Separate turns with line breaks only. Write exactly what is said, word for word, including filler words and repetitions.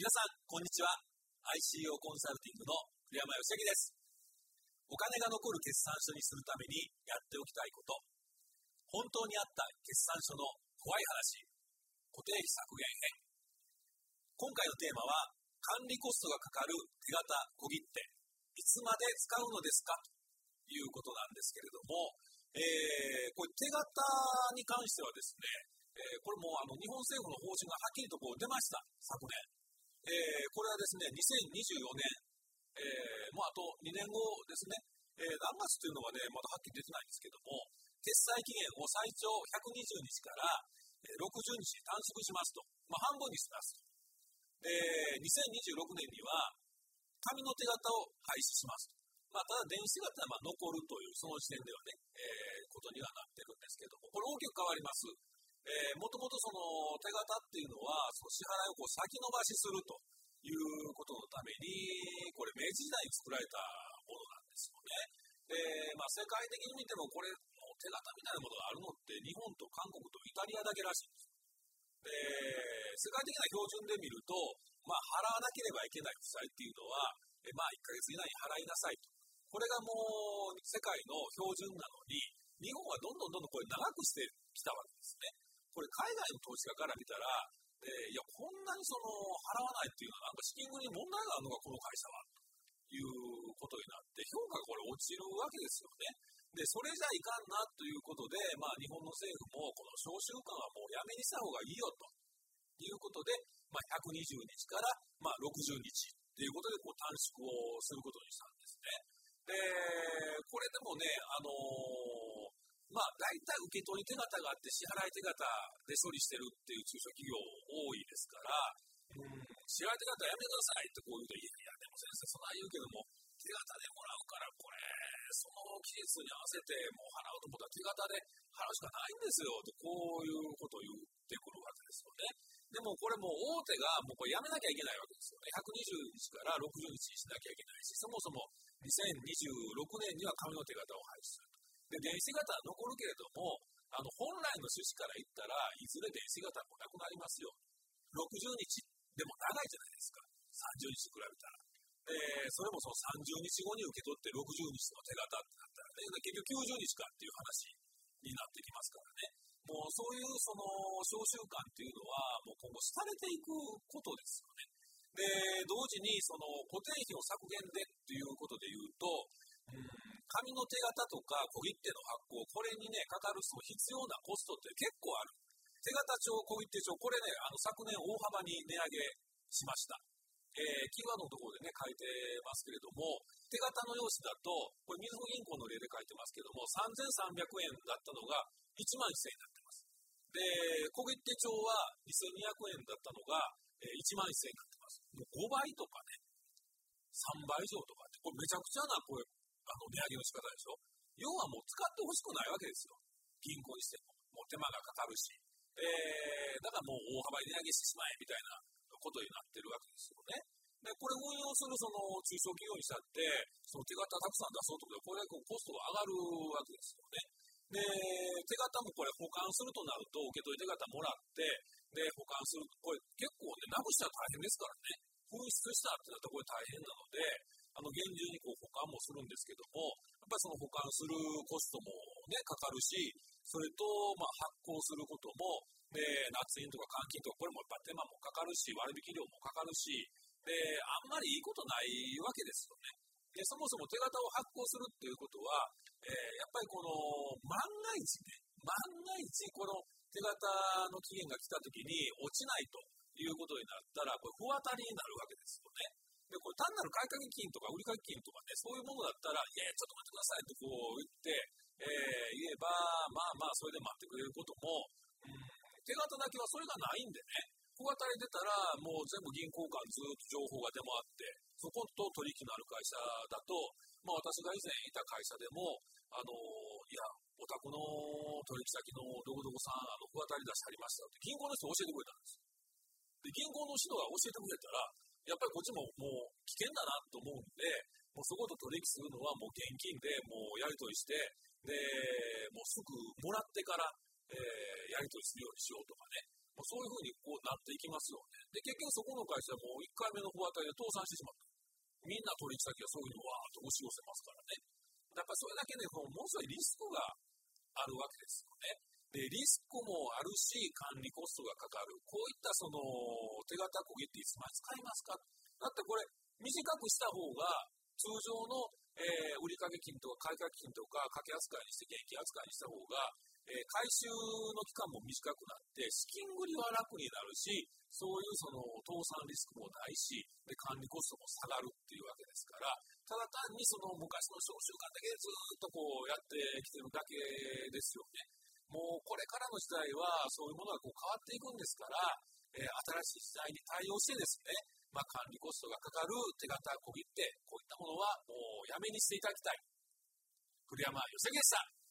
皆さんこんにちは。 アイシーオー コンサルティングの栗山義明です。お金が残る決算書にするためにやっておきたいこと、本当にあった決算書の怖い話、固定費削減編。今回のテーマは管理コストがかかる手形小切手、いつまで使うのですかということなんですけれども、えー、これ手形に関してはですね、えー、これもあの日本政府の方針がはっきりとこう出ました。昨年えー、これはですね、にせんにじゅうよねん、えー、もうあとにねんごですね、えー、何月というのはね、まだはっきり出てないんですけども、決済期限を最長ひゃくにじゅうにちからろくじゅうにち短縮しますと、まあ、半分にしますと。で、にせんにじゅうろくねんには紙の手形を廃止しますと。まあ、ただ電子型はまあ残るというその時点ではね、えー、ことにはなってるんですけども、これ大きく変わります。えー、もともとその手形っていうのはその支払いをこう先延ばしするということのために、これ明治時代に作られたものなんですよね。で、まあ、世界的に見てもこれ手形みたいなものがあるのって日本と韓国とイタリアだけらしいんです。で、世界的な標準で見ると、まあ、払わなければいけない負債っていうのは、えまあ、いっかげつ以内に払いなさいと。これがもう世界の標準なのに、日本はどんどんどんどんこれ長くしてきたわけですね。これ海外の投資家から見たら、えー、いやこんなにその払わないっていうのはなんか資金繰りに問題があるのがこの会社はということになって評価がこれ落ちるわけですよね。でそれじゃいかんなということで、まあ、日本の政府もこの商習慣はもうやめにした方がいいよということで、まあ、ひゃくにじゅうにちからまあろくじゅうにちということでこう短縮をすることにしたんですね。でこれでもね、あのーまあ、大体受け取り手形があって支払い手形で処理してるっていう中小企業多いですから、うん、支払い手形やめてくださいってこう言うと、いやいやでも先生そんな言うけども手形でもらうからこれその期日に合わせてもう払うと思ったら手形で払うしかないんですよとこういうことを言ってくるわけですよね。でもこれもう大手がもうこれやめなきゃいけないわけですよね。ひゃくにじゅうにちからろくじゅうにちにしなきゃいけないし、そもそもにせんにじゅうろくねんには紙の手形を廃止すると。で電子型は残るけれども、あの本来の趣旨から言ったらいずれ電子型もなくなりますよ。ろくじゅうにちでも長いじゃないですか、さんじゅうにちと比べたら。でそれもそのさんじゅうにちごに受け取ってろくじゅうにちの手形ってなったらね、結局きゅうじゅうにちかっていう話になってきますからね。もうそういうその商習慣っていうのはもう今後廃れていくことですよね。で同時にその固定費を削減でっていうことで言うと、うん紙の手形とか小切手の発行、これにねかかるその必要なコストって結構ある。手形帳、小切手帳、これねあの昨年大幅に値上げしました。えー、キーワードのところでね書いてますけれども、手形の用紙だとこれみずほ銀行の例で書いてますけども、さんぜんさんびゃくえんだったのがいちまんせんえんになってます。で小切手帳はにせんにひゃくえんだったのが、えー、いちまんせんえんになってます。もうごばいとかねさんばい以上とかって、これめちゃくちゃなこれあの値上げの仕方でしょ。要はもう使ってほしくないわけですよ。銀行にしてももう手間がかかるし、えー、だからもう大幅に値上げしてしまえみたいなことになってるわけですよね。でこれ運用するその中小企業にしたってその手形たくさん出そうということでこれコストが上がるわけですよね。で手形もこれ保管するとなると受け取り手形もらってで保管するとこれ結構ねなくしたら大変ですからね。紛失したってなったらこれ大変なので、あの厳重にこう保管もするんですけども、やっぱりその保管するコストもねかかるし、それとまあ発行することもで捺印とか換金とかこれもやっぱ手間もかかるし割引料もかかるし、であんまりいいことないわけですよね。でそもそも手形を発行するっていうことは、えー、やっぱりこの万が一ね万が一この手形の期限が来た時に落ちないということになったらこれ不当たりになるわけですよね。でこれ単なる買掛金とか売掛金とかねそういうものだったらいやいやちょっと待ってくださいとこう言って、えー、言えばまあまあそれで待ってくれることも、うん、手形だけはそれがないんでね、不当たり出たらもう全部銀行間ずっと情報が出回ってそこと取引のある会社だと、まあ、私が以前いた会社でもあのいやお宅の取引先のどこどこさんあの不当たり出してありましたって銀行の人教えてくれたんです。で銀行の人が教えてくれたらやっぱりこっちももう危険だなと思うんで、もうそこと取引するのはもう現金でもうやり取りして、でもうすぐもらってから、えー、やり取りするようにしようとかね、 まあ、そういうふうにこうなっていきますよね。で、結局そこの会社もいっかいめの不当たりで倒産してしまった。みんな取引先がそういうのをわーっと押し寄せますからね。やっぱりそれだけね、ものすごいリスクがあるわけですよね。で、リスクもあるし、管理コストがかかる。こういったその手形小切手いつまで使いますか。だってこれ短くした方が通常の、えー、売掛金とか買掛金とか掛け扱いにして現金扱いにした方が、えー、回収の期間も短くなって資金繰りは楽になるし、そういうその倒産リスクもないし、で管理コストも下がるっていうわけですから、ただ単にその昔の商習慣だけでずっとこうやってきてるだけですよね。もうこれからの時代はそういうものがこう変わっていくんですから、えー、新しい時代に対応してですね、まあ、管理コストがかかる手形小切手、こういったものはもうやめにしていただきたい。栗山義明でした。